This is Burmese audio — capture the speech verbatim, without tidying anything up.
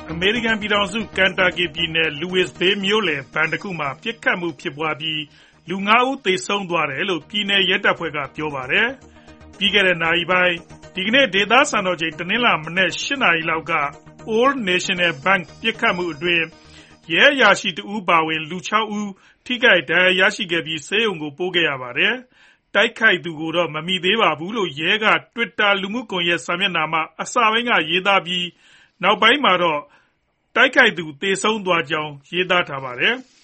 အမေရိကန်ပြည်ထောင်စုကန်တာကီပြည်နယ် Louisville မြို့လယ်ဘဏ်တစ်ခုမှာပစ်ခတ်မှုဖြစ်ပွားပြီးလူငါးဦးသေဆုံးသွားတယ်လို့ပြည်နယ်ရဲတပ်ဖွဲ့ကပြောပါတယ်။ပြီးခဲ့တဲ့နာရီပိုင်းဒီကနေ့ဒေသစံတော်ချိန်တနင်္လာမနက်၈နာရီလောက်က Old National Bank ပစ်ခတ်မှုအတွင်းရဲအရာရှိတဦးပါဝင်လူ၆ဦးထိခိုက်ဒဏ်ရာရရှိခဲ့ပြီးဆေးရုံကိုပို့ခဲ့ရပါတယ်။တိုက်ခိုက်သူကိုတော့မမိသေးပါဘူးလို့ရဲက Twitter လူမှုကွန်ရက်စာမျက်နှာမှာအစပိုင်းကရေးသားပြီးနောက်ပိုင်းမှာတော့တိုက်ခိုက်သူသေဆုံးသွားကြောင်းရေးသားထားပါတယ်။